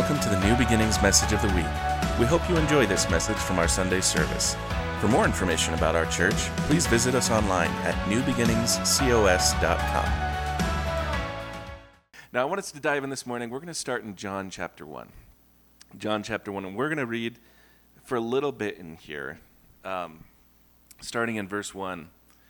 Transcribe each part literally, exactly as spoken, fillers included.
Welcome to the New Beginnings message of the week. We hope you enjoy this message from our Sunday service. For more information about our church, please visit us online at new beginnings cos dot com. Now, I want us to dive in this morning. We're going to start in John chapter one. John chapter one, and we're going to read for a little bit in here, um, starting in verse one.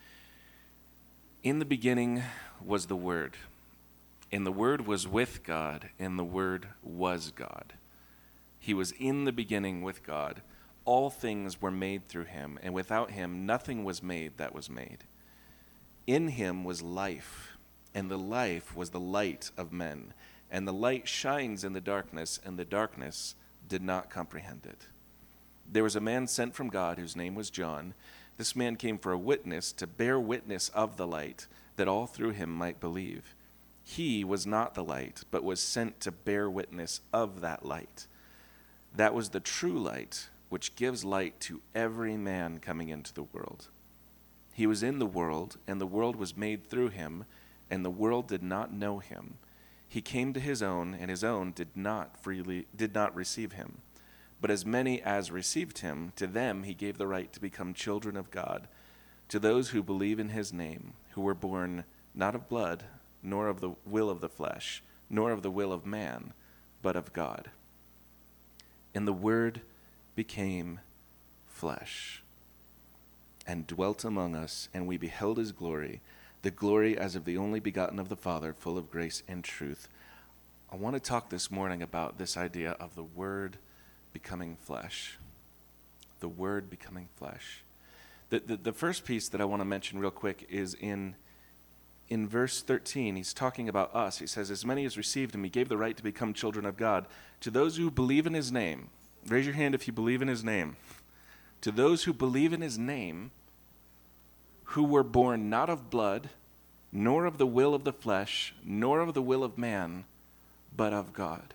In the beginning was the Word, and the Word was with God, and the Word was God. He was in the beginning with God. All things were made through him, and without him nothing was made that was made. In him was life, and the life was the light of men. And the light shines in the darkness, and the darkness did not comprehend it. There was a man sent from God whose name was John. This man came for a witness, to bear witness of the light, that all through him might believe. He was not the light, but was sent to bear witness of that light. That was the true light, which gives light to every man coming into the world. He was in the world, and the world was made through him, and the world did not know him. He came to his own, and his own did not freely did not receive him. But as many as received him, to them he gave the right to become children of God, to those who believe in his name, who were born not of blood, nor of the will of the flesh, nor of the will of man, but of God. And the Word became flesh and dwelt among us, and we beheld his glory, the glory as of the only begotten of the Father, full of grace and truth. I want to talk this morning about this idea of the Word becoming flesh. The Word becoming flesh. The, the, the first piece that I want to mention real quick is in In verse thirteen, he's talking about us. He says, as many as received him, he gave the right to become children of God. To those who believe in his name, raise your hand if you believe in his name. To those who believe in his name, who were born not of blood, nor of the will of the flesh, nor of the will of man, but of God.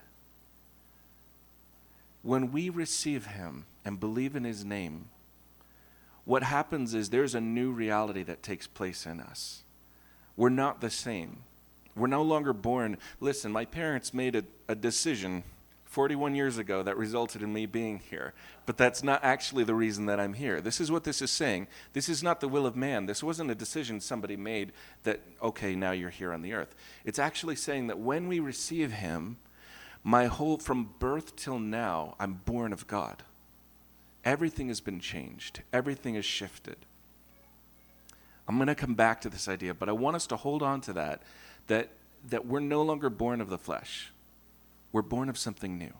When we receive him and believe in his name, what happens is there's a new reality that takes place in us. We're not the same. We're no longer born. Listen, my parents made a, a decision forty-one years ago that resulted in me being here. But that's not actually the reason that I'm here. This is what this is saying. This is not the will of man. This wasn't a decision somebody made that, okay, now you're here on the earth. It's actually saying that when we receive him, my whole, from birth till now, I'm born of God. Everything has been changed. Everything has shifted. I'm going to come back to this idea, but I want us to hold on to that, that, that we're no longer born of the flesh. We're born of something new.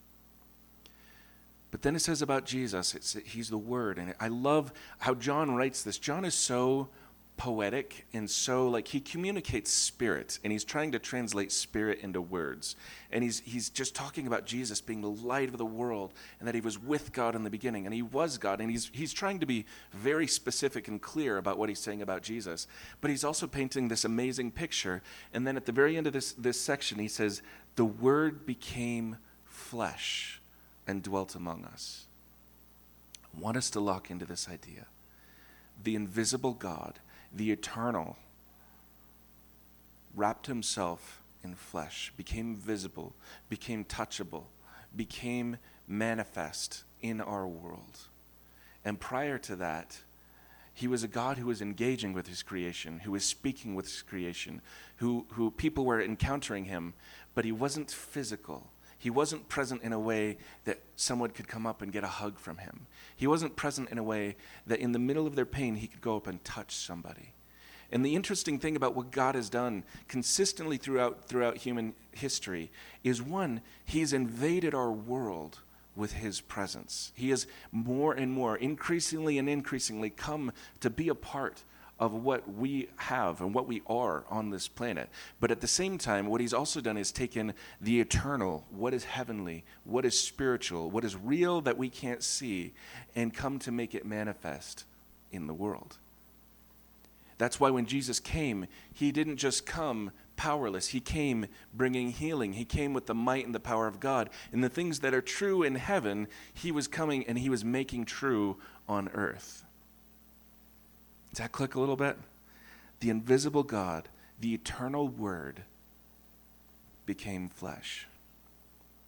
But then it says about Jesus, it's, he's the Word. And I love how John writes this. John is so poetic and so, like, he communicates spirit, and he's trying to translate spirit into words. And he's he's just talking about Jesus being the light of the world, and that he was with God in the beginning, and he was God. And he's he's trying to be very specific and clear about what he's saying about Jesus. But he's also painting this amazing picture. And then at the very end of this, this section, he says, the Word became flesh and dwelt among us. I want us to lock into this idea. The invisible God, the eternal, wrapped himself in flesh, became visible, became touchable, became manifest in our world. And prior to that, he was a God who was engaging with his creation, who was speaking with his creation, who, who people were encountering him, but he wasn't physical. He wasn't present in a way that someone could come up and get a hug from him. He wasn't present in a way that in the middle of their pain, he could go up and touch somebody. And the interesting thing about what God has done consistently throughout, throughout human history is, one, he's invaded our world with his presence. He has more and more, increasingly and increasingly come to be a part of what we have and what we are on this planet. But at the same time, what he's also done is taken the eternal, what is heavenly, what is spiritual, what is real that we can't see, and come to make it manifest in the world. That's why when Jesus came, he didn't just come powerless. He came bringing healing. He came with the might and the power of God. And the things that are true in heaven, he was coming and he was making true on earth. Does that click a little bit? The invisible God, the eternal Word, became flesh.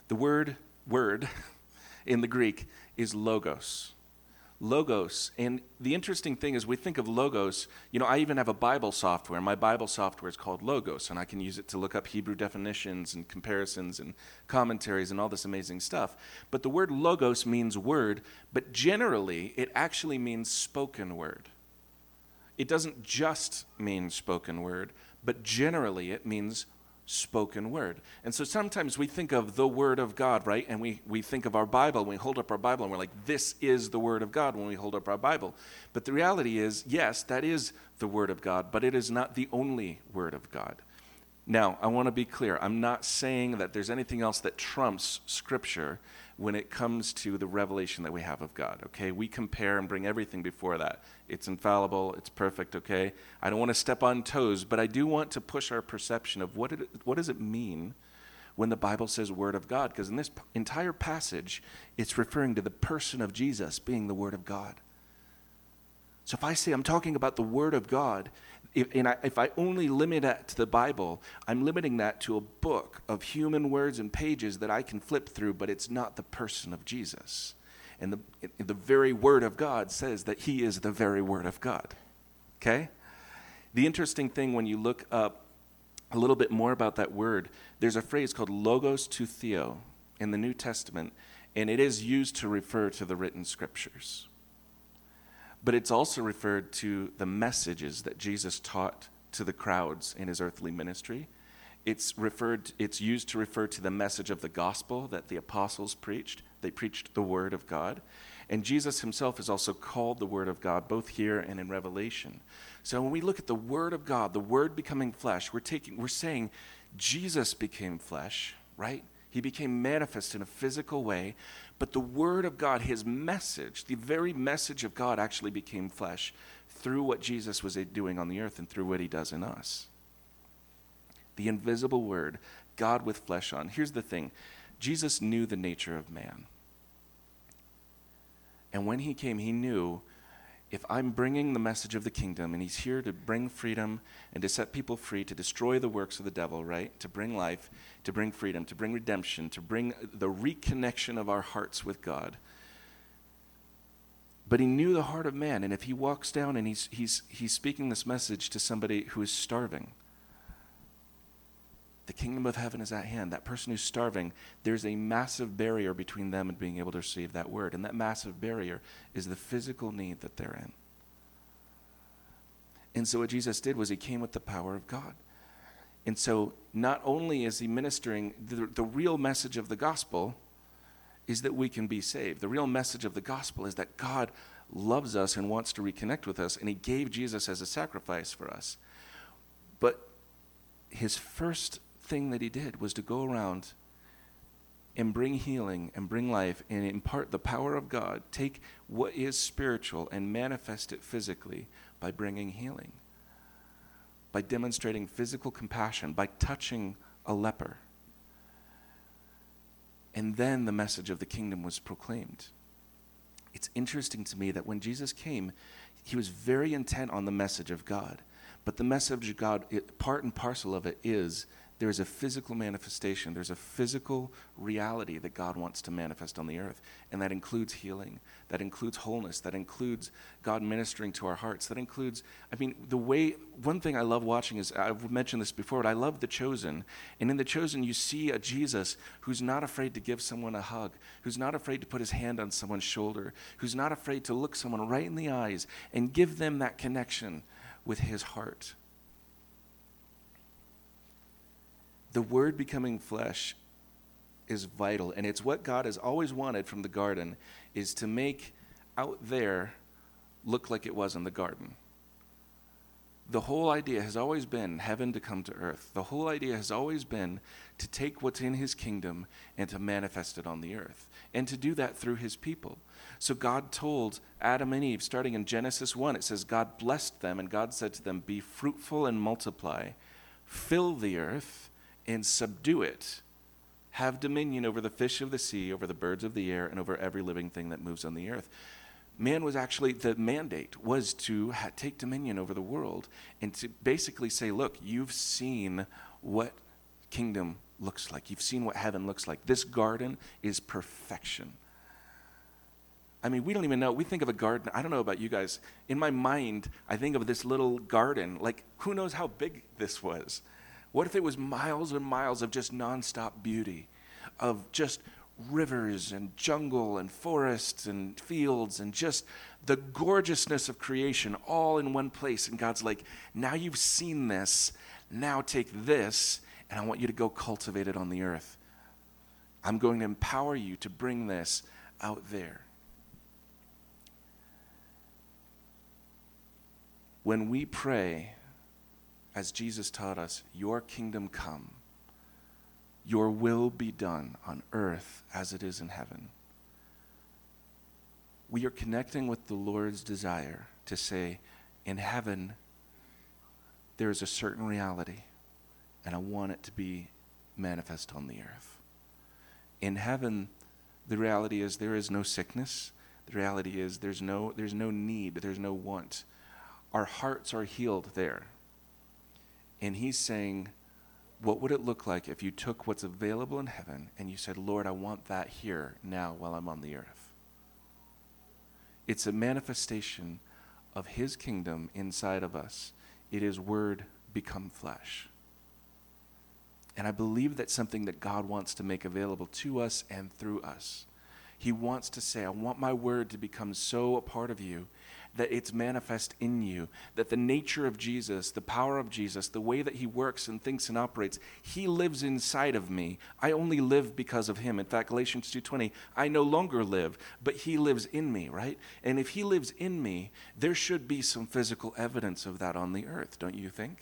The word, word in the Greek is logos. Logos. And the interesting thing is we think of logos, you know, I even have a Bible software. My Bible software is called Logos, and I can use it to look up Hebrew definitions and comparisons and commentaries and all this amazing stuff. But the word logos means word, but generally it actually means spoken word. It doesn't just mean spoken word, but generally it means spoken word. And so sometimes we think of the Word of God, right? And we, we think of our Bible, we hold up our Bible, and we're like, this is the Word of God when we hold up our Bible. But the reality is, yes, that is the Word of God, but it is not the only Word of God. Now, I want to be clear. I'm not saying that there's anything else that trumps Scripture when it comes to the revelation that we have of God, okay? We compare and bring everything before that. It's infallible, it's perfect, okay? I don't want to step on toes, but I do want to push our perception of what it, what does it mean when the Bible says Word of God? Because in this p- entire passage, it's referring to the person of Jesus being the Word of God. So if I say I'm talking about the Word of God, if, and I, if I only limit that to the Bible, I'm limiting that to a book of human words and pages that I can flip through, but it's not the person of Jesus. And the, the very Word of God says that He is the very Word of God. Okay? The interesting thing when you look up a little bit more about that word, there's a phrase called logos to theo in the New Testament, and it is used to refer to the written Scriptures. But it's also referred to the messages that Jesus taught to the crowds in his earthly ministry. It's referred, it's used to refer to the message of the gospel that the apostles preached. They preached the Word of God. And Jesus himself is also called the Word of God, both here and in Revelation. So when we look at the Word of God, the Word becoming flesh, we're taking, we're saying Jesus became flesh, right? He became manifest in a physical way, but the Word of God, his message, the very message of God actually became flesh through what Jesus was doing on the earth and through what he does in us. The invisible Word, God with flesh on. Here's the thing. Jesus knew the nature of man. And when he came, he knew if I'm bringing the message of the kingdom, and he's here to bring freedom and to set people free, to destroy the works of the devil, right? To bring life, to bring freedom, to bring redemption, to bring the reconnection of our hearts with God. But he knew the heart of man, and if he walks down and he's he's he's speaking this message to somebody who is starving, the kingdom of heaven is at hand. That person who's starving, there's a massive barrier between them and being able to receive that word. And that massive barrier is the physical need that they're in. And so what Jesus did was he came with the power of God. And so not only is he ministering, the, the real message of the gospel is that we can be saved. The real message of the gospel is that God loves us and wants to reconnect with us, and he gave Jesus as a sacrifice for us. But his first thing that he did was to go around and bring healing and bring life and impart the power of God, take what is spiritual and manifest it physically by bringing healing, by demonstrating physical compassion, by touching a leper. And then the message of the kingdom was proclaimed. It's interesting to me that when Jesus came, he was very intent on the message of God. But the message of God, it, part and parcel of it is there is a physical manifestation. There's a physical reality that God wants to manifest on the earth. And that includes healing. That includes wholeness. That includes God ministering to our hearts. That includes, I mean, the way, one thing I love watching is, I've mentioned this before, but I love The Chosen. And in The Chosen, you see a Jesus who's not afraid to give someone a hug, who's not afraid to put his hand on someone's shoulder, who's not afraid to look someone right in the eyes and give them that connection with his heart. The Word becoming flesh is vital, and it's what God has always wanted from the garden, is to make out there look like it was in the garden. The whole idea has always been heaven to come to earth. The whole idea has always been to take what's in his kingdom and to manifest it on the earth, and to do that through his people. So God told Adam and Eve, starting in Genesis one, it says, God blessed them, and God said to them, be fruitful and multiply, fill the earth, and subdue it. Have dominion over the fish of the sea, over the birds of the air, and over every living thing that moves on the earth. Man was actually, the mandate was to ha- take dominion over the world and to basically say, look, you've seen what kingdom looks like. You've seen what heaven looks like. This garden is perfection. I mean, we don't even know. We think of a garden. I don't know about you guys. In my mind, I think of this little garden. Like, who knows how big this was? What if it was miles and miles of just nonstop beauty, of just rivers and jungle and forests and fields and just the gorgeousness of creation all in one place. And God's like, now you've seen this. Now take this, and I want you to go cultivate it on the earth. I'm going to empower you to bring this out there. When we pray, as Jesus taught us, your kingdom come, your will be done on earth as it is in heaven, we are connecting with the Lord's desire to say, in heaven, there is a certain reality, and I want it to be manifest on the earth. In heaven, the reality is there is no sickness. The reality is there's no, there's no need, there's no want. Our hearts are healed there. And he's saying, what would it look like if you took what's available in heaven and you said, Lord, I want that here now while I'm on the earth? It's a manifestation of his kingdom inside of us. It is word become flesh. And I believe that's something that God wants to make available to us and through us. He wants to say, I want my word to become so a part of you that it's manifest in you, that the nature of Jesus, the power of Jesus, the way that he works and thinks and operates, he lives inside of me. I only live because of him. In fact, Galatians two twenty, I no longer live, but he lives in me, right? And if he lives in me, there should be some physical evidence of that on the earth, don't you think?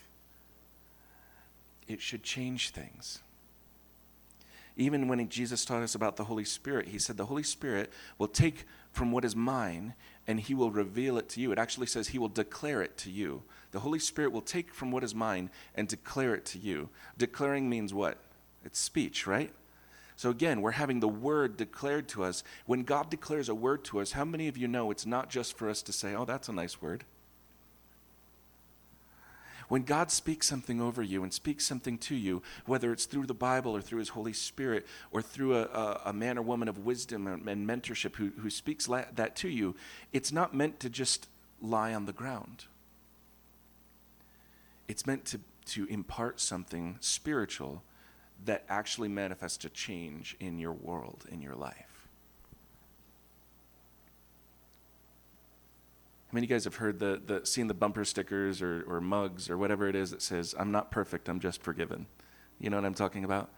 It should change things. Even when Jesus taught us about the Holy Spirit, he said the Holy Spirit will take from what is mine and he will reveal it to you. It actually says he will declare it to you. The Holy Spirit will take from what is mine and declare it to you. Declaring means what? It's speech, right? So again, we're having the word declared to us. When God declares a word to us, how many of you know it's not just for us to say, oh, that's a nice word? When God speaks something over you and speaks something to you, whether it's through the Bible or through his Holy Spirit or through a, a, a man or woman of wisdom and mentorship who, who speaks la- that to you, it's not meant to just lie on the ground. It's meant to, to impart something spiritual that actually manifests a change in your world, in your life. How many of you guys have heard the, the seen the bumper stickers or, or mugs or whatever it is that says, I'm not perfect, I'm just forgiven? You know what I'm talking about?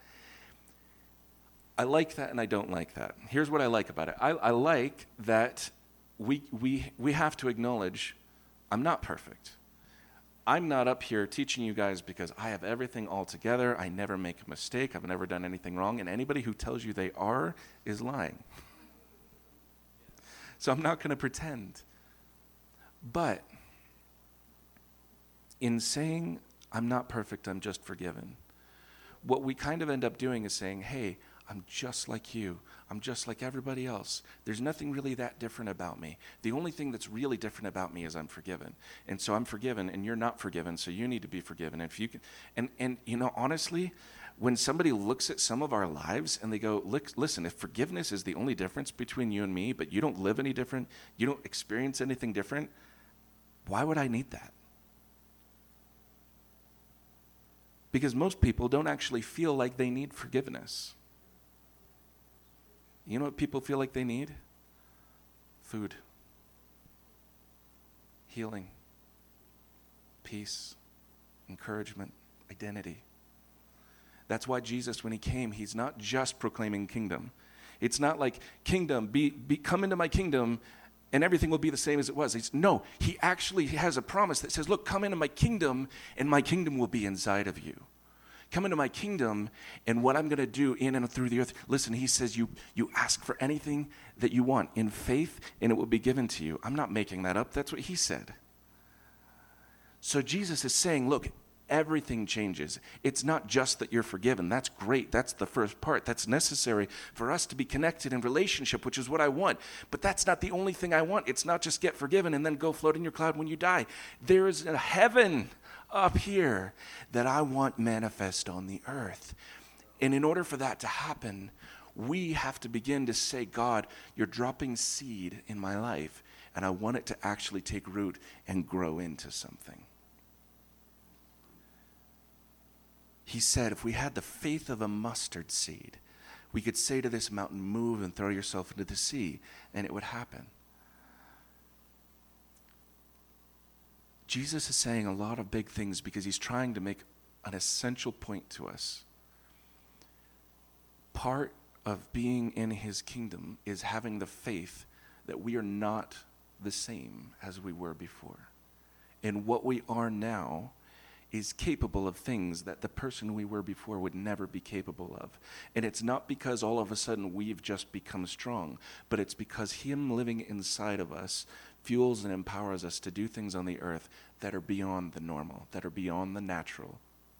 I like that and I don't like that. Here's what I like about it. I, I like that we, we, we have to acknowledge I'm not perfect. I'm not up here teaching you guys because I have everything all together. I never make a mistake. I've never done anything wrong. And anybody who tells you they are is lying. So I'm not going to pretend. But in saying, I'm not perfect, I'm just forgiven, what we kind of end up doing is saying, hey, I'm just like you. I'm just like everybody else. There's nothing really that different about me. The only thing that's really different about me is I'm forgiven. And so I'm forgiven, and you're not forgiven, so you need to be forgiven. If you can, and, and you know, honestly, when somebody looks at some of our lives and they go, listen, if forgiveness is the only difference between you and me, but you don't live any different, you don't experience anything different, why would I need that? Because most people don't actually feel like they need forgiveness. You know what people feel like they need? Food, healing, peace, encouragement, identity. That's why Jesus, when he came, he's not just proclaiming kingdom. It's not like, kingdom, be, be come into my kingdom, and everything will be the same as it was. It's, no, he actually has a promise that says, look, come into my kingdom, and my kingdom will be inside of you. Come into my kingdom, and what I'm going to do in and through the earth. Listen, he says, you, you ask for anything that you want in faith, and it will be given to you. I'm not making that up. That's what he said. So Jesus is saying, look, everything changes. It's not just that you're forgiven. That's great. That's the first part. That's necessary for us to be connected in relationship, which is what I want. But that's not the only thing I want. It's not just get forgiven and then go float in your cloud when you die. There is a heaven up here that I want manifest on the earth. And in order for that to happen, we have to begin to say, God, you're dropping seed in my life, and I want it to actually take root and grow into something. He said, if we had the faith of a mustard seed, we could say to this mountain, move and throw yourself into the sea, and it would happen. Jesus is saying a lot of big things because he's trying to make an essential point to us. Part of being in his kingdom is having the faith that we are not the same as we were before. And what we are now is capable of things that the person we were before would never be capable of. And it's not because all of a sudden we've just become strong, but it's because him living inside of us fuels and empowers us to do things on the earth that are beyond the normal, that are beyond the natural.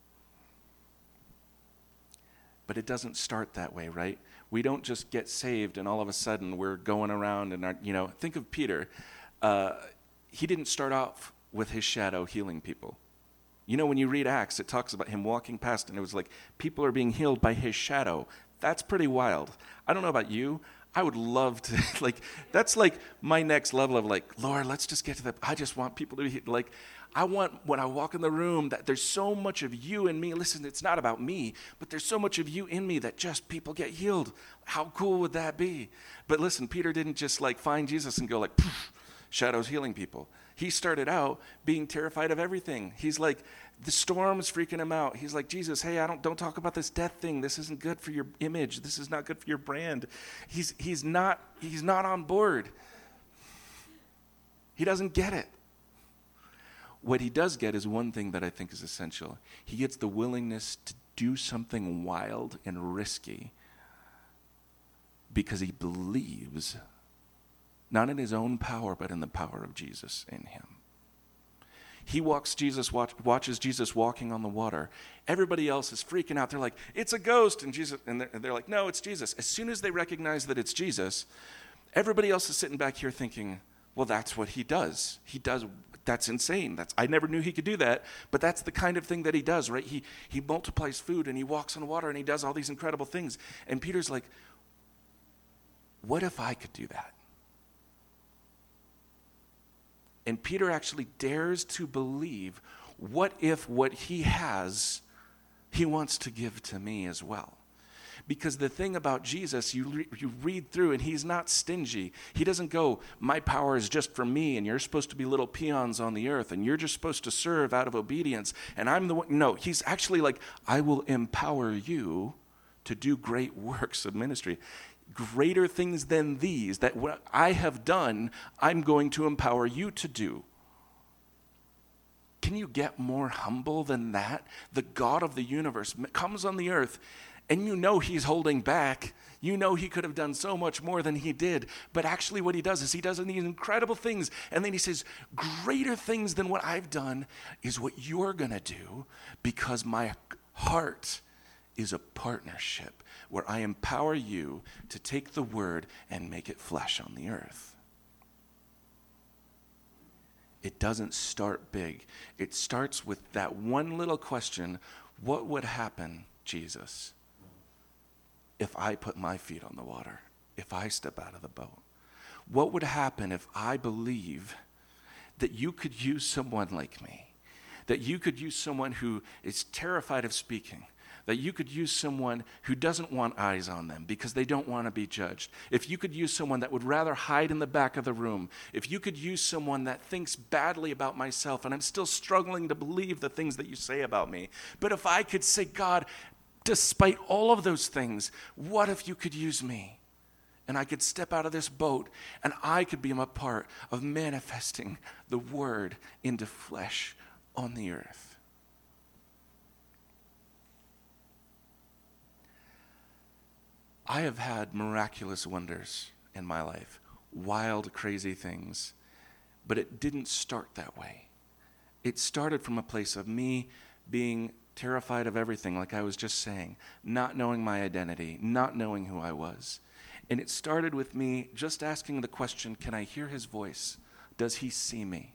But it doesn't start that way, right? We don't just get saved and all of a sudden we're going around and, our, you know, think of Peter. Uh, he didn't start off with his shadow healing people. You know, when you read Acts, it talks about him walking past and it was like, people are being healed by his shadow. That's pretty wild. I don't know about you. I would love to, like, that's like my next level of like, Lord, let's just get to the, I just want people to be, like, I want when I walk in the room that there's so much of you in me. Listen, it's not about me, but there's so much of you in me that just people get healed. How cool would that be? But listen, Peter didn't just like find Jesus and go like, poof, shadows healing people. He started out being terrified of everything. He's like, the storm's freaking him out. He's like, Jesus, hey, I don't don't talk about this death thing. This isn't good for your image. This is not good for your brand. He's he's not he's not on board. He doesn't get it. What he does get is one thing that I think is essential. He gets the willingness to do something wild and risky because he believes not in his own power, but in the power of Jesus in him. He walks Jesus, watch, watches Jesus walking on the water. Everybody else is freaking out. They're like, it's a ghost. And Jesus, and they're, and they're like, no, it's Jesus. As soon as they recognize that it's Jesus, everybody else is sitting back here thinking, well, that's what he does. He does, that's insane. That's I never knew he could do that, but that's the kind of thing that he does, right? He, he multiplies food and he walks on water and he does all these incredible things. And Peter's like, what if I could do that? And Peter actually dares to believe, what if what he has, he wants to give to me as well? Because the thing about Jesus, you, re- you read through and he's not stingy. He doesn't go, my power is just for me and you're supposed to be little peons on the earth and you're just supposed to serve out of obedience and I'm the one. No, he's actually like, I will empower you to do great works of ministry. Greater things than these that what I have done, I'm going to empower you to do. Can you get more humble than that? The God of the universe comes on the earth and you know he's holding back. You know he could have done so much more than he did. But actually what he does is he does these incredible things. And then he says, greater things than what I've done is what you're going to do because my heart is a partnership where I empower you to take the word and make it flesh on the earth. It doesn't start big. It starts with that one little question, what would happen, Jesus, if I put my feet on the water, if I step out of the boat? What would happen if I believe that you could use someone like me, that you could use someone who is terrified of speaking, that you could use someone who doesn't want eyes on them because they don't want to be judged. If you could use someone that would rather hide in the back of the room. If you could use someone that thinks badly about myself and I'm still struggling to believe the things that you say about me. But if I could say, God, despite all of those things, what if you could use me? And I could step out of this boat and I could be a part of manifesting the word into flesh on the earth. I have had miraculous wonders in my life, wild, crazy things, but it didn't start that way. It started from a place of me being terrified of everything, like I was just saying, not knowing my identity, not knowing who I was. And it started with me just asking the question, can I hear his voice? Does he see me?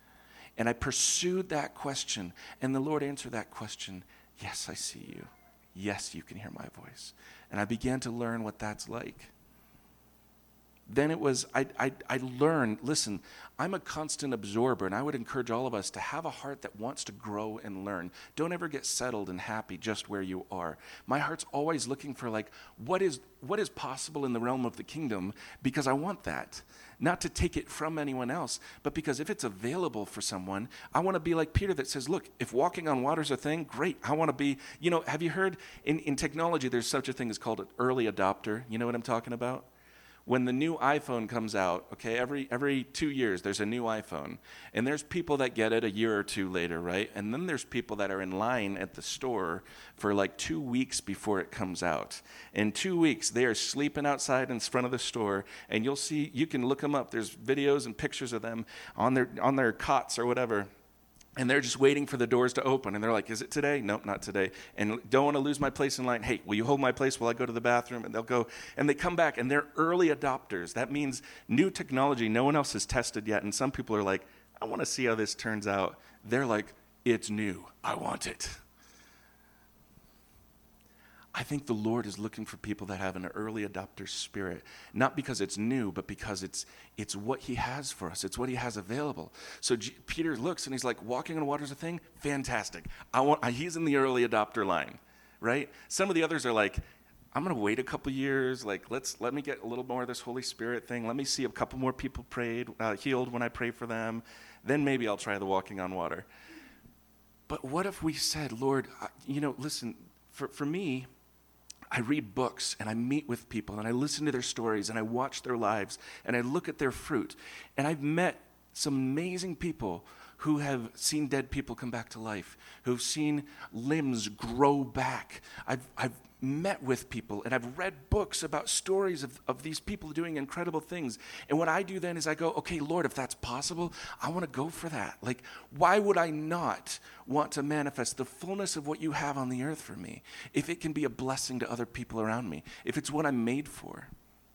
And I pursued that question, and the Lord answered that question, yes, I see you. yes, you can hear my voice. And I began to learn what that's like. Then it was, I, I, I learned, listen, I'm a constant absorber, and I would encourage all of us to have a heart that wants to grow and learn. Don't ever get settled and happy just where you are. My heart's always looking for, like, what is what is possible in the realm of the kingdom, because I want that. Not to take it from anyone else, but because if it's available for someone, I want to be like Peter that says, look, if walking on water's a thing, great. I want to be, you know, have you heard, in, in technology, there's such a thing as called an early adopter. You know what I'm talking about? When the new iPhone comes out, okay, every every two years there's a new iPhone. And there's people that get it a year or two later, right? And then there's people that are in line at the store for like two weeks before it comes out. In two weeks, they are sleeping outside in front of the store, and you'll see, you can look them up. There's videos and pictures of them on their on their cots or whatever. And they're just waiting for the doors to open. And they're like, is it today? Nope, not today. And don't want to lose my place in line. Hey, will you hold my place while I go to the bathroom? And they'll go. And they come back, and they're early adopters. That means new technology no one else has tested yet. And some people are like, I want to see how this turns out. They're like, it's new. I want it. I think the Lord is looking for people that have an early adopter spirit, not because it's new, but because it's it's what he has for us. It's what he has available. So G- Peter looks and he's like, walking on water is a thing? Fantastic. I want. He's in the early adopter line, right? Some of the others are like, I'm going to wait a couple years. Like, let's let me get a little more of this Holy Spirit thing. Let me see a couple more people prayed, uh, healed when I pray for them. Then maybe I'll try the walking on water. But what if we said, Lord, uh, you know, listen, for, for me, I read books and I meet with people and I listen to their stories and I watch their lives and I look at their fruit. And I've met some amazing people who have seen dead people come back to life, who've seen limbs grow back. I've, I've met with people and I've read books about stories of, of these people doing incredible things. And what I do then is I go, okay, Lord, if that's possible, I want to go for that. Like, why would I not want to manifest the fullness of what you have on the earth for me if it can be a blessing to other people around me, if it's what I'm made for?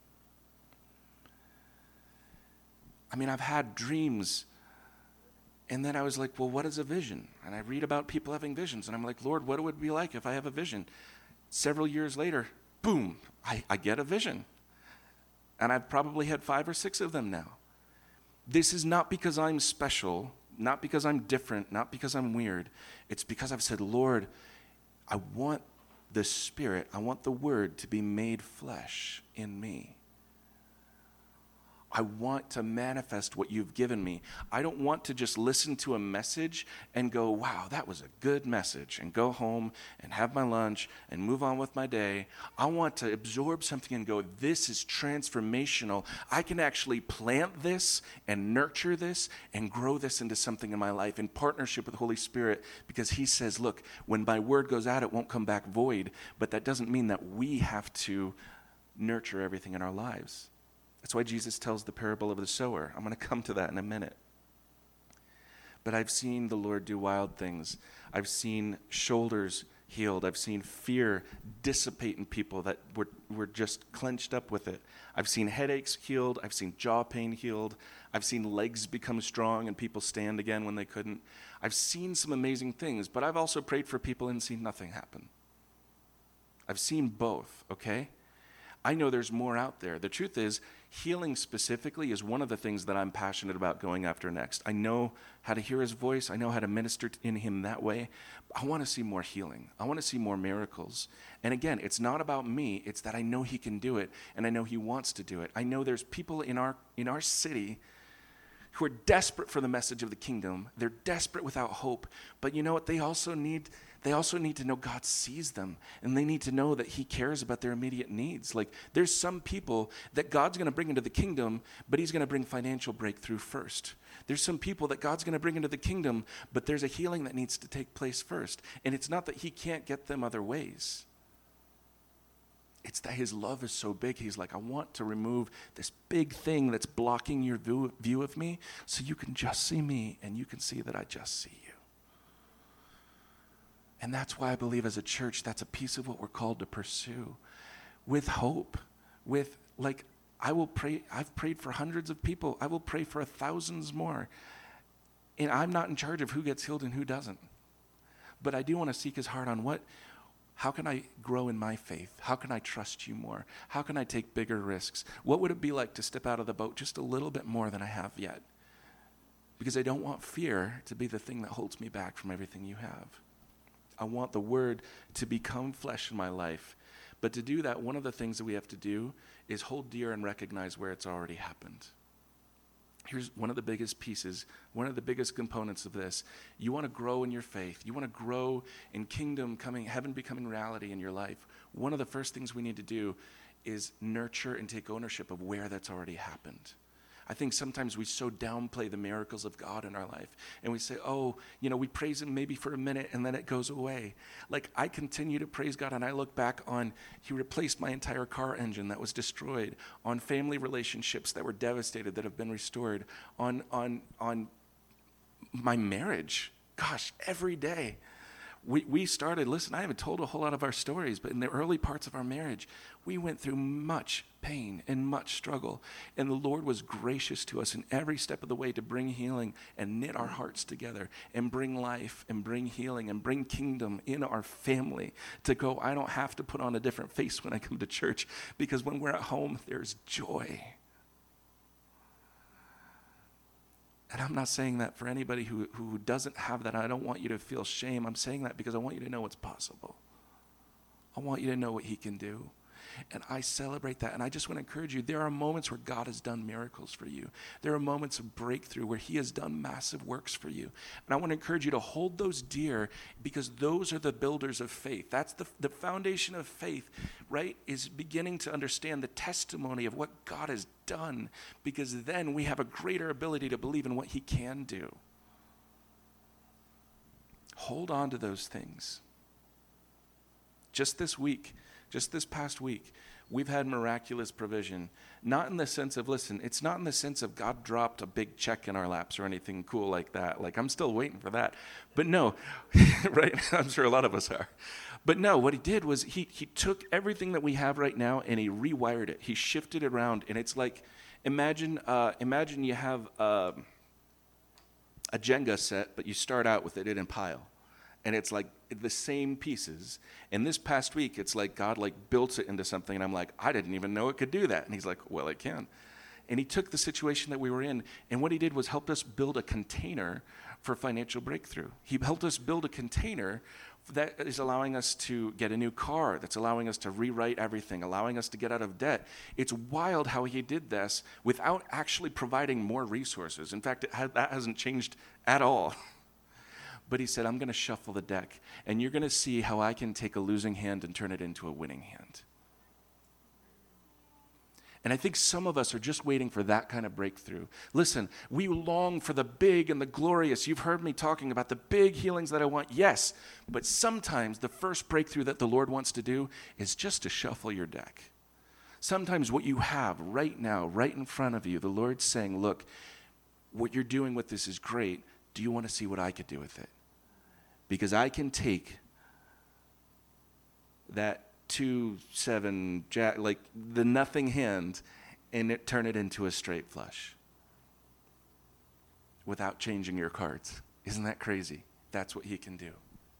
I mean, I've had dreams. And then I was like, well, what is a vision? And I read about people having visions. And I'm like, Lord, what would it be like if I have a vision? Several years later, boom, I, I get a vision. And I've probably had five or six of them now. This is not because I'm special, not because I'm different, not because I'm weird. It's because I've said, Lord, I want the Spirit, I want the Word to be made flesh in me. I want to manifest what you've given me. I don't want to just listen to a message and go, wow, that was a good message, and go home and have my lunch and move on with my day. I want to absorb something and go, this is transformational. I can actually plant this and nurture this and grow this into something in my life in partnership with the Holy Spirit, because he says, look, when my word goes out, it won't come back void, but that doesn't mean that we have to nurture everything in our lives. That's why Jesus tells the parable of the sower. I'm going to come to that in a minute. But I've seen the Lord do wild things. I've seen shoulders healed. I've seen fear dissipate in people that were, were just clenched up with it. I've seen headaches healed. I've seen jaw pain healed. I've seen legs become strong and people stand again when they couldn't. I've seen some amazing things, but I've also prayed for people and seen nothing happen. I've seen both, okay? I know there's more out there. The truth is, healing specifically is one of the things that I'm passionate about going after next. I know how to hear his voice. I know how to minister in him that way. I want to see more healing. I want to see more miracles. And again, it's not about me. It's that I know he can do it, and I know he wants to do it. I know there's people in our in our city who are desperate for the message of the kingdom. They're desperate without hope. But you know what? They also need They also need to know God sees them, and they need to know that he cares about their immediate needs. Like, there's some people that God's going to bring into the kingdom, but he's going to bring financial breakthrough first. There's some people that God's going to bring into the kingdom, but there's a healing that needs to take place first. And it's not that he can't get them other ways. It's that his love is so big. He's like, I want to remove this big thing that's blocking your view, view of me so you can just see me and you can see that I just see you. And that's why I believe as a church, that's a piece of what we're called to pursue with hope, with like, I will pray, I've prayed for hundreds of people. I will pray for thousands more. And I'm not in charge of who gets healed and who doesn't. But I do want to seek his heart on what, How can I grow in my faith? How can I trust you more? How can I take bigger risks? What would it be like to step out of the boat just a little bit more than I have yet? Because I don't want fear to be the thing that holds me back from everything you have. I want the word to become flesh in my life. But to do that, one of the things that we have to do is hold dear and recognize where it's already happened. Here's one of the biggest pieces, one of the biggest components of this. You want to grow in your faith. You want to grow in kingdom coming, heaven becoming reality in your life. One of the first things we need to do is nurture and take ownership of where that's already happened. I think sometimes we so downplay the miracles of God in our life. And we say, oh, you know, we praise him maybe for a minute and then it goes away. Like I continue to praise God and I look back on, he replaced my entire car engine that was destroyed, on family relationships that were devastated that have been restored, on on on my marriage. Gosh, every day. We we started, listen, I haven't told a whole lot of our stories, but in the early parts of our marriage, we went through much pain and much struggle. And the Lord was gracious to us in every step of the way to bring healing and knit our hearts together and bring life and bring healing and bring kingdom in our family to go, I don't have to put on a different face when I come to church because when we're at home, there's joy. And I'm not saying that for anybody who, who doesn't have that. I don't want you to feel shame. I'm saying that because I want you to know what's possible. I want you to know what he can do. And I celebrate that. And I just want to encourage you, there are moments where God has done miracles for you. There are moments of breakthrough where he has done massive works for you. And I want to encourage you to hold those dear because those are the builders of faith. That's the, the foundation of faith, right, is beginning to understand the testimony of what God has done, because then we have a greater ability to believe in what he can do. Hold on to those things. Just this week, just this past week, we've had miraculous provision. Not in the sense of, listen, it's not in the sense of God dropped a big check in our laps or anything cool like that. Like, I'm still waiting for that. But no, right? I'm sure a lot of us are. But no, what he did was he he took everything that we have right now and he rewired it. He shifted it around. And it's like, imagine uh, imagine you have uh, a Jenga set, but you start out with it in a pile. And it's like the same pieces. And this past week, it's like God like built it into something. And I'm like, I didn't even know it could do that. And he's like, well, it can. And he took the situation that we were in. And what he did was helped us build a container for financial breakthrough. He helped us build a container that is allowing us to get a new car, that's allowing us to rewrite everything, allowing us to get out of debt. It's wild how he did this without actually providing more resources. In fact, it ha- that hasn't changed at all. But he said, I'm going to shuffle the deck, and you're going to see how I can take a losing hand and turn it into a winning hand. And I think some of us are just waiting for that kind of breakthrough. Listen, we long for the big and the glorious. You've heard me talking about the big healings that I want. Yes, but sometimes the first breakthrough that the Lord wants to do is just to shuffle your deck. Sometimes what you have right now, right in front of you, the Lord's saying, look, what you're doing with this is great. Do you want to see what I could do with it? Because I can take that two, seven, jack, like the nothing hand, and it, turn it into a straight flush without changing your cards. Isn't that crazy? That's what he can do.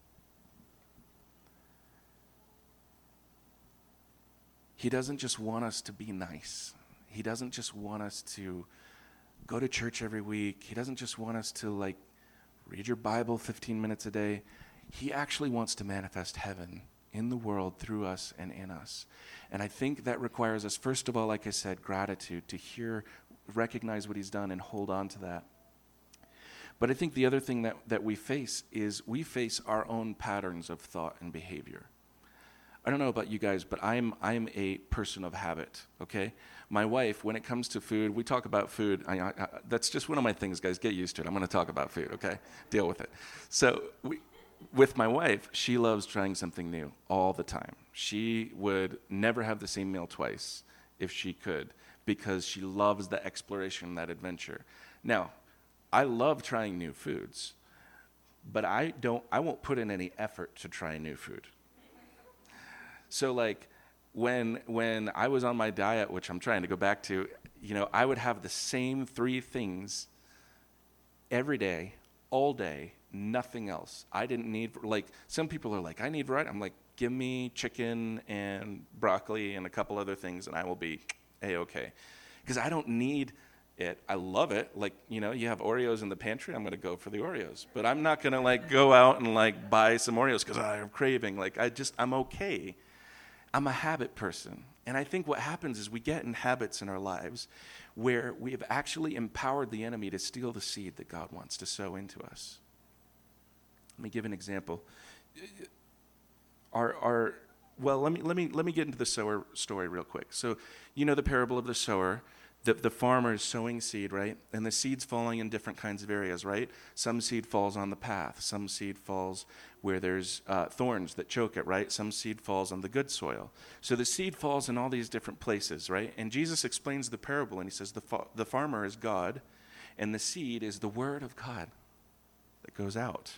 He doesn't just want us to be nice. He doesn't just want us to go to church every week. He doesn't just want us to like read your Bible fifteen minutes a day. He actually wants to manifest heaven in the world through us and in us. And I think that requires us, first of all, like I said, gratitude, to hear, recognize what he's done and hold on to that. But I think the other thing that, that we face is we face our own patterns of thought and behavior. I don't know about you guys, but I'm I'm a person of habit, okay? My wife, when it comes to food, we talk about food. I, I, I, that's just one of my things, guys. Get used to it. I'm going to talk about food, okay? Deal with it. So we, with my wife, she loves trying something new all the time. She would never have the same meal twice if she could because she loves the exploration, that adventure. Now, I love trying new foods, but I don't. I won't put in any effort to try new food. So like when when I was on my diet, which I'm trying to go back to, you know, I would have the same three things every day, all day, nothing else. I didn't need, like, some people are like, I need variety. I'm like, give me chicken and broccoli and a couple other things, and I will be A-okay. Because I don't need it. I love it. Like, you know, you have Oreos in the pantry, I'm going to go for the Oreos. But I'm not going to, like, go out and, like, buy some Oreos because I'm craving. Like, I just, I'm okay. I'm a habit person. And I think what happens is we get in habits in our lives where we have actually empowered the enemy to steal the seed that God wants to sow into us. Let me give an example. Our, our, well, let me let me let me get into the sower story real quick. So, you know the parable of the sower. The, the farmer is sowing seed, right? And the seed's falling in different kinds of areas, right? Some seed falls on the path. Some seed falls where there's uh, thorns that choke it, right? Some seed falls on the good soil. So the seed falls in all these different places, right? And Jesus explains the parable, and he says the fa- the farmer is God, and the seed is the word of God that goes out.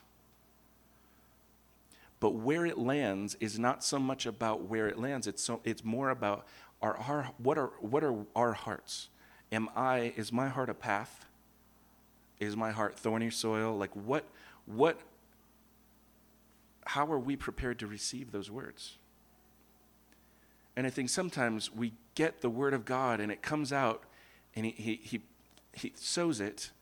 But where it lands is not so much about where it lands. It's so it's more about our, our what are what are our hearts? Am I is my heart a path? Is my heart thorny soil? Like what what how are we prepared to receive those words? And I think sometimes we get the word of God and it comes out and he he he, he sows it,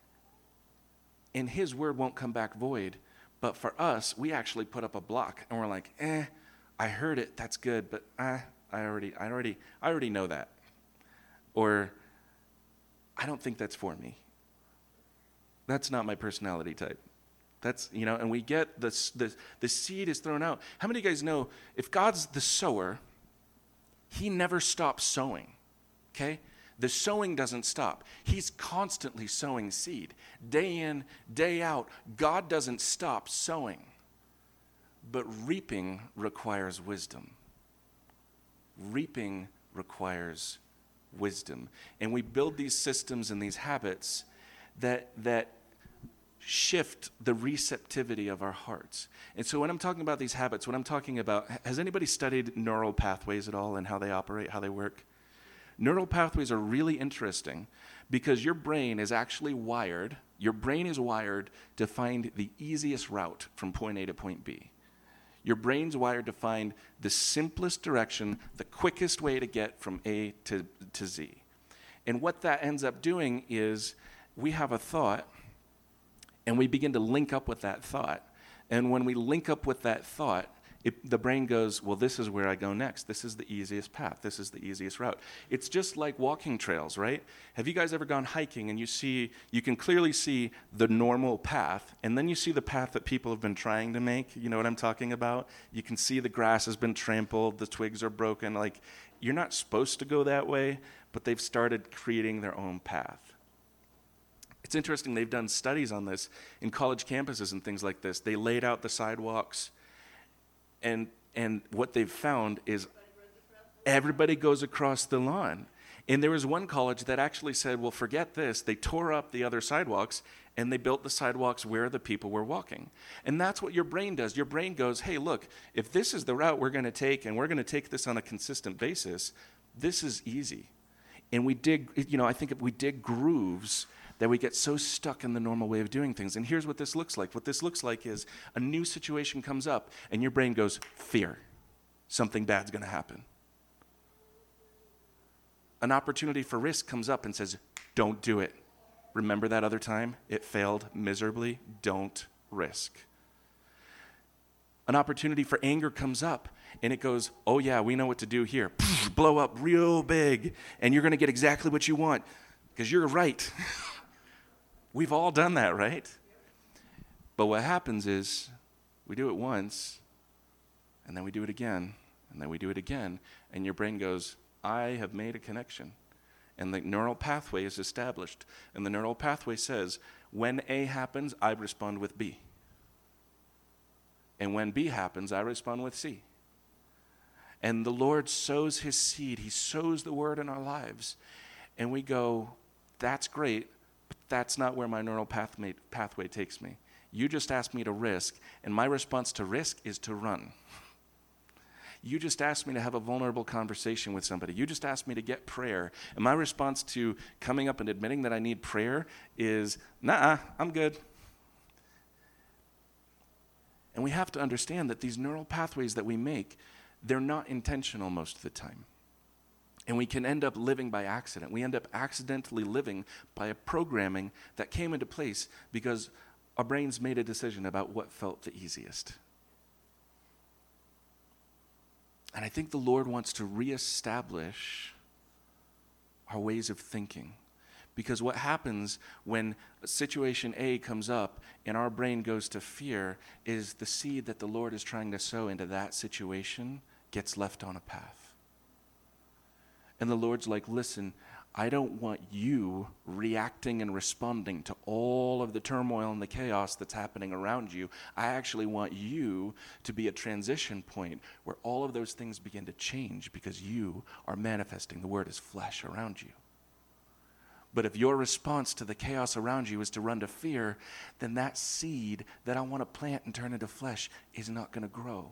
and his word won't come back void. But for us, we actually put up a block, and we're like, eh, I heard it, that's good, but I, I already, I already, I already know that. Or, I don't think that's for me. That's not my personality type. That's, you know, and we get this, the, the seed is thrown out. How many of you guys know, if God's the sower, he never stops sowing, okay? The sowing doesn't stop. He's constantly sowing seed. Day in, day out, God doesn't stop sowing. But reaping requires wisdom. Reaping requires wisdom. And we build these systems and these habits that that shift the receptivity of our hearts. And so when I'm talking about these habits, when I'm talking about, has anybody studied neural pathways at all and how they operate, how they work? Neural pathways are really interesting because your brain is actually wired, your brain is wired to find the easiest route from point A to point B. Your brain's wired to find the simplest direction, the quickest way to get from A to, to Z. And what that ends up doing is we have a thought and we begin to link up with that thought. And when we link up with that thought, It, the brain goes, well, this is where I go next. This is the easiest path. This is the easiest route. It's just like walking trails, right? Have you guys ever gone hiking and you see, you can clearly see the normal path, and then you see the path that people have been trying to make? You know what I'm talking about? You can see the grass has been trampled, the twigs are broken. Like, you're not supposed to go that way, but they've started creating their own path. It's interesting, they've done studies on this in college campuses and things like this. They laid out the sidewalks. And and what they've found is everybody goes across the lawn. And there was one college that actually said, well, forget this. They tore up the other sidewalks, and they built the sidewalks where the people were walking. And that's what your brain does. Your brain goes, hey, look, if this is the route we're going to take, and we're going to take this on a consistent basis, this is easy. And we dig, you know, I think if we dig grooves that we get so stuck in the normal way of doing things. And here's what this looks like. What this looks like is a new situation comes up, and your brain goes, fear. Something bad's going to happen. An opportunity for risk comes up and says, don't do it. Remember that other time? It failed miserably. Don't risk. An opportunity for anger comes up, and it goes, oh yeah, we know what to do here. Blow up real big, and you're going to get exactly what you want because you're right. We've all done that, right? But what happens is we do it once, and then we do it again, and then we do it again, and your brain goes, I have made a connection. And the neural pathway is established. And the neural pathway says, when A happens, I respond with B. And when B happens, I respond with C. And the Lord sows his seed. He sows the word in our lives. And we go, that's great, but that's not where my neural pathway, pathway takes me. You just asked me to risk, and my response to risk is to run. You just asked me to have a vulnerable conversation with somebody. You just asked me to get prayer. And my response to coming up and admitting that I need prayer is, nah, I'm good. And we have to understand that these neural pathways that we make, they're not intentional most of the time. And we can end up living by accident. We end up accidentally living by a programming that came into place because our brains made a decision about what felt the easiest. And I think the Lord wants to reestablish our ways of thinking. Because what happens when situation A comes up and our brain goes to fear is the seed that the Lord is trying to sow into that situation gets left on a path. And the Lord's like, listen, I don't want you reacting and responding to all of the turmoil and the chaos that's happening around you. I actually want you to be a transition point where all of those things begin to change because you are manifesting the word as flesh around you. But if your response to the chaos around you is to run to fear, then that seed that I want to plant and turn into flesh is not going to grow.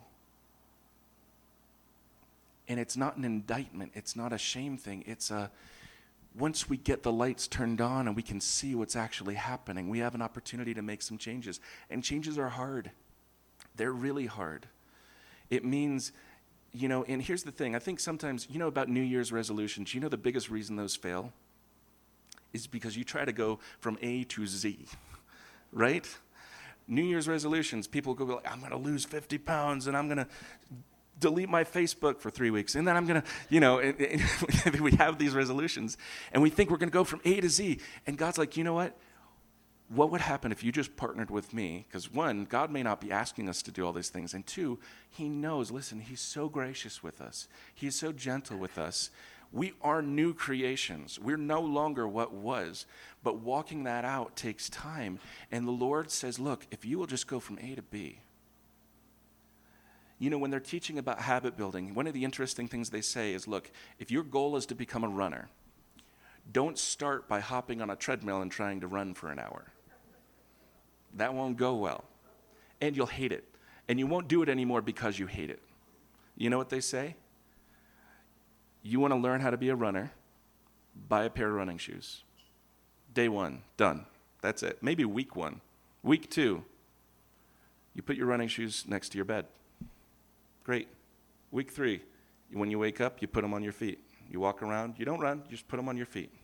And it's not an indictment. It's not a shame thing. It's a, once we get the lights turned on and we can see what's actually happening, we have an opportunity to make some changes. And changes are hard. They're really hard. It means, you know, and here's the thing. I think sometimes, you know about New Year's resolutions, you know the biggest reason those fail is because you try to go from A to Z, right? New Year's resolutions, people go like, I'm going to lose fifty pounds and I'm going to delete my Facebook for three weeks. And then I'm going to, you know, and, and we have these resolutions and we think we're going to go from A to Z. And God's like, you know what? What would happen if you just partnered with me? Because one, God may not be asking us to do all these things. And two, he knows, listen, he's so gracious with us. He's so gentle with us. We are new creations. We're no longer what was. But walking that out takes time. And the Lord says, look, if you will just go from A to B. You know, when they're teaching about habit building, one of the interesting things they say is, look, if your goal is to become a runner, don't start by hopping on a treadmill and trying to run for an hour. That won't go well. And you'll hate it. And you won't do it anymore because you hate it. You know what they say? You want to learn how to be a runner, buy a pair of running shoes. Day one, done. That's it. Maybe week one. Week two, you put your running shoes next to your bed. Great. Week three, when you wake up, you put them on your feet. You walk around, you don't run, you just put them on your feet.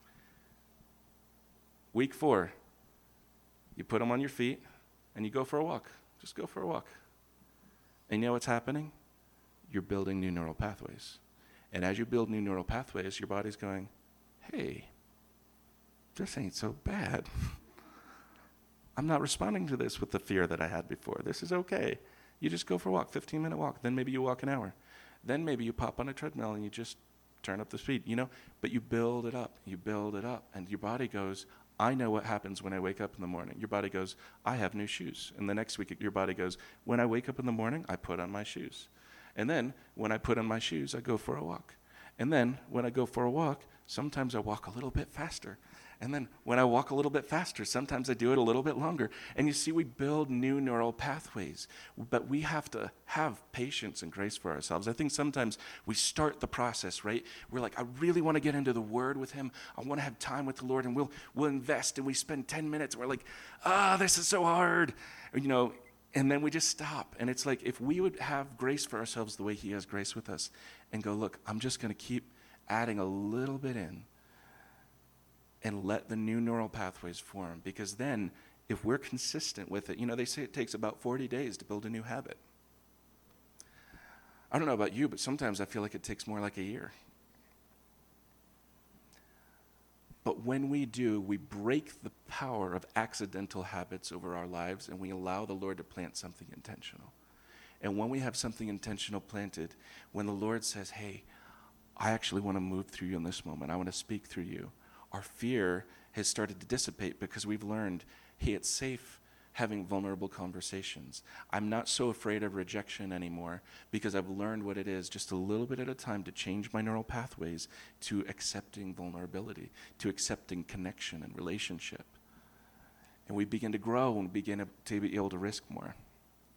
Week four, you put them on your feet and you go for a walk. Just go for a walk. And you know what's happening? You're building new neural pathways. And as you build new neural pathways, your body's going, hey, this ain't so bad. I'm not responding to this with the fear that I had before. This is okay. You just go for a walk, fifteen-minute walk. Then maybe you walk an hour. Then maybe you pop on a treadmill and you just turn up the speed, you know? But you build it up. You build it up. And your body goes, I know what happens when I wake up in the morning. Your body goes, I have new shoes. And the next week, your body goes, when I wake up in the morning, I put on my shoes. And then when I put on my shoes, I go for a walk. And then when I go for a walk, sometimes I walk a little bit faster. And then when I walk a little bit faster, sometimes I do it a little bit longer. And you see, we build new neural pathways. But we have to have patience and grace for ourselves. I think sometimes we start the process, right? We're like, I really want to get into the Word with Him. I want to have time with the Lord. And we'll we'll invest. And we spend ten minutes. And we're like, ah, oh, this is so hard. You know, and then we just stop. And it's like, if we would have grace for ourselves the way He has grace with us and go, look, I'm just going to keep adding a little bit in. And let the new neural pathways form. Because then, if we're consistent with it, you know, they say it takes about forty days to build a new habit. I don't know about you, but sometimes I feel like it takes more like a year. But when we do, we break the power of accidental habits over our lives, and we allow the Lord to plant something intentional. And when we have something intentional planted, when the Lord says, hey, I actually want to move through you in this moment. I want to speak through you. Our fear has started to dissipate because we've learned, hey, it's safe having vulnerable conversations. I'm not so afraid of rejection anymore because I've learned what it is just a little bit at a time to change my neural pathways to accepting vulnerability, to accepting connection and relationship. And we begin to grow and begin to be able to risk more.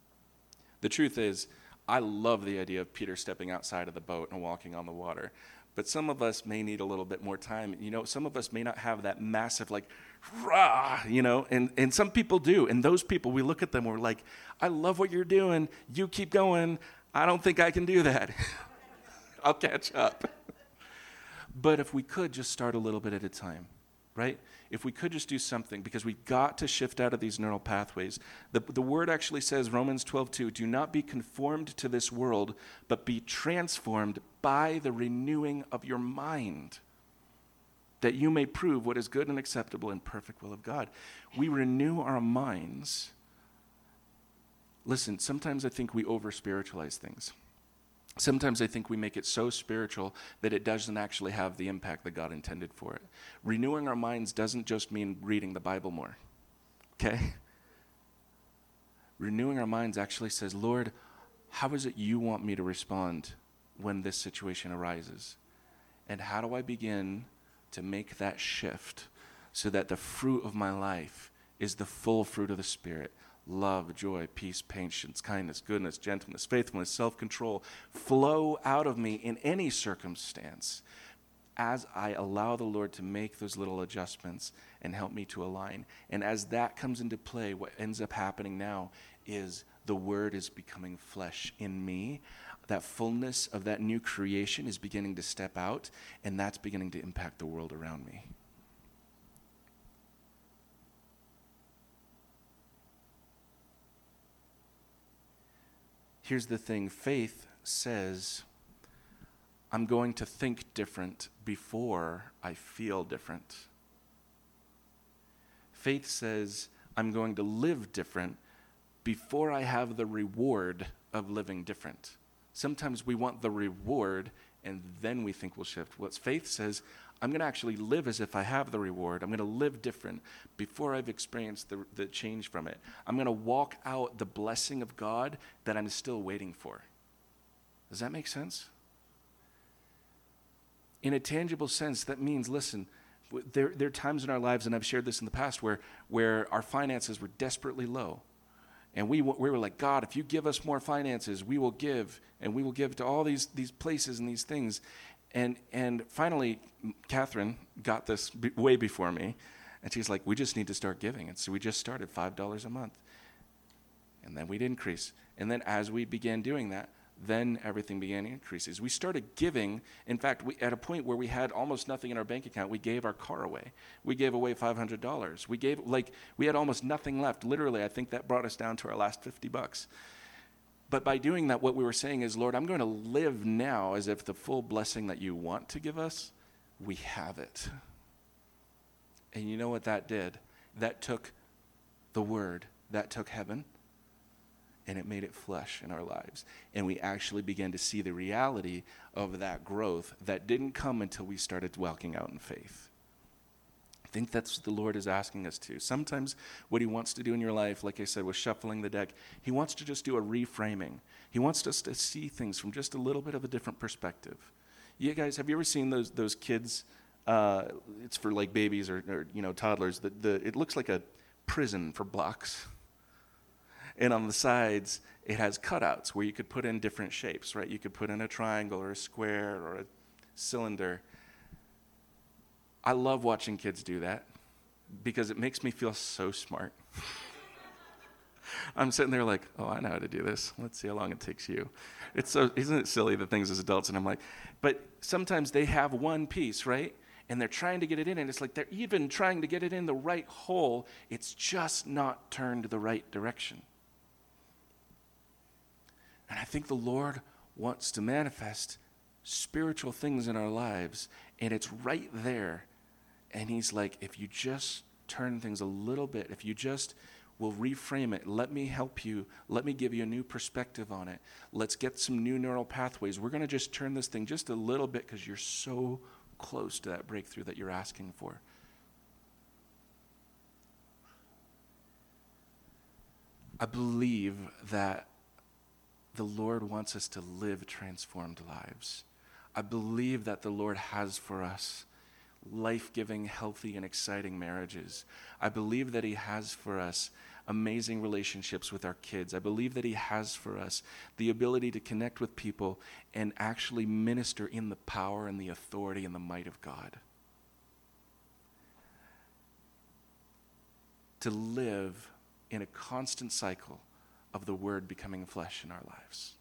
The truth is, I love the idea of Peter stepping outside of the boat and walking on the water. but some of us may need a little bit more time. You know, some of us may not have that massive, like, rah, you know, and, and some people do. And those people, we look at them, we're like, I love what you're doing. You keep going. I don't think I can do that. I'll catch up. But if we could just start a little bit at a time, right? If we could just do something, because we got to shift out of these neural pathways. The, the word actually says, Romans twelve two, do not be conformed to this world, but be transformed by the renewing of your mind, that you may prove what is good and acceptable and perfect will of God. We renew our minds. Listen, sometimes I think we over-spiritualize things. Sometimes I think we make it so spiritual that it doesn't actually have the impact that God intended for it. Renewing our minds doesn't just mean reading the Bible more, okay? Renewing our minds actually says, Lord, how is it you want me to respond when this situation arises? And how do I begin to make that shift so that the fruit of my life is the full fruit of the Spirit? Love, joy, peace, patience, kindness, goodness, gentleness, faithfulness, self-control flow out of me in any circumstance as I allow the Lord to make those little adjustments and help me to align. And as that comes into play, what ends up happening now is the Word is becoming flesh in me. That fullness of that new creation is beginning to step out, and that's beginning to impact the world around me. Here's the thing, faith says, I'm going to think different before I feel different. Faith says, I'm going to live different before I have the reward of living different. Sometimes we want the reward and then we think we'll shift. What faith says, I'm going to actually live as if I have the reward. I'm going to live different before I've experienced the, the change from it. I'm going to walk out the blessing of God that I'm still waiting for. Does that make sense? In a tangible sense, that means, listen, there, there are times in our lives, and I've shared this in the past, where, where our finances were desperately low. And we, we were like, God, if you give us more finances, we will give, and we will give to all these, these places and these things. And and finally, Catherine got this b- way before me, and she's like, we just need to start giving. And so we just started five dollars a month. And then we'd increase. And then as we began doing that, then everything began to increase. As we started giving, in fact, we, at a point where we had almost nothing in our bank account, we gave our car away. We gave away five hundred dollars. We gave, like, we had almost nothing left. Literally, I think that brought us down to our last fifty bucks. But by doing that, what we were saying is, Lord, I'm going to live now as if the full blessing that you want to give us, we have it. And you know what that did? That took the Word, that took heaven, and it made it flesh in our lives. And we actually began to see the reality of that growth that didn't come until we started walking out in faith. I think that's what the Lord is asking us to. Sometimes what he wants to do in your life, like I said, with shuffling the deck, he wants to just do a reframing. He wants us to see things from just a little bit of a different perspective. You guys, have you ever seen those those kids? Uh, it's for like babies or, or you know toddlers. The, the it looks like a prison for blocks. And on the sides, it has cutouts where you could put in different shapes, right? You could put in a triangle or a square or a cylinder. I love watching kids do that because it makes me feel so smart. I'm sitting there like, oh, I know how to do this. Let's see how long it takes you. It's so, isn't it silly, the things as adults? And I'm like, but sometimes they have one piece, right? And they're trying to get it in, and it's like they're even trying to get it in the right hole. It's just not turned the right direction. And I think the Lord wants to manifest spiritual things in our lives, and it's right there. And he's like, if you just turn things a little bit, if you just will reframe it, let me help you, let me give you a new perspective on it. Let's get some new neural pathways. We're going to just turn this thing just a little bit because you're so close to that breakthrough that you're asking for. I believe that the Lord wants us to live transformed lives. I believe that the Lord has for us life-giving, healthy, and exciting marriages. I believe that he has for us amazing relationships with our kids. I believe that he has for us the ability to connect with people and actually minister in the power and the authority and the might of God. To live in a constant cycle of the Word becoming flesh in our lives.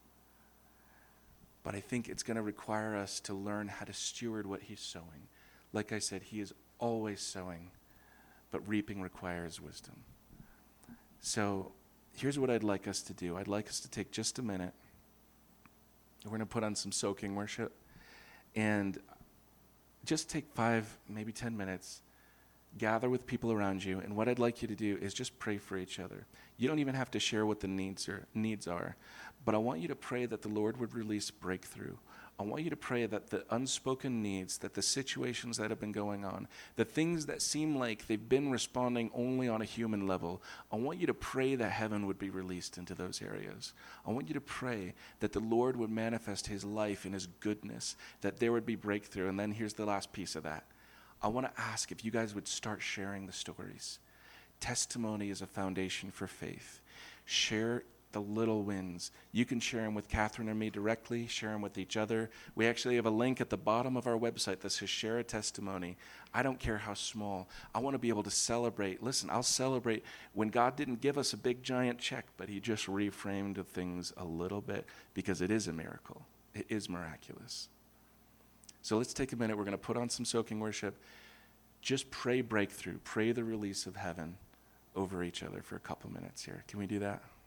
But I think it's going to require us to learn how to steward what he's sowing. Like I said, he is always sowing, but reaping requires wisdom. So here's what I'd like us to do. I'd like us to take just a minute. We're going to put on some soaking worship. And just take five, maybe ten minutes. Gather with people around you. And what I'd like you to do is just pray for each other. You don't even have to share what the needs are, needs are. But I want you to pray that the Lord would release breakthrough. I want you to pray that the unspoken needs, that the situations that have been going on, the things that seem like they've been responding only on a human level, I want you to pray that heaven would be released into those areas. I want you to pray that the Lord would manifest his life and his goodness, that there would be breakthrough. And then here's the last piece of that. I want to ask if you guys would start sharing the stories. Testimony is a foundation for faith. Share the little wins. You can share them with Catherine or me directly, share them with each other. We actually have a link at the bottom of our website that says share a testimony. I don't care how small. I want to be able to celebrate. Listen, I'll celebrate when God didn't give us a big giant check, but he just reframed things a little bit because it is a miracle. It is miraculous. So let's take a minute. We're going to put on some soaking worship. Just pray breakthrough. Pray the release of heaven over each other for a couple minutes here. Can we do that?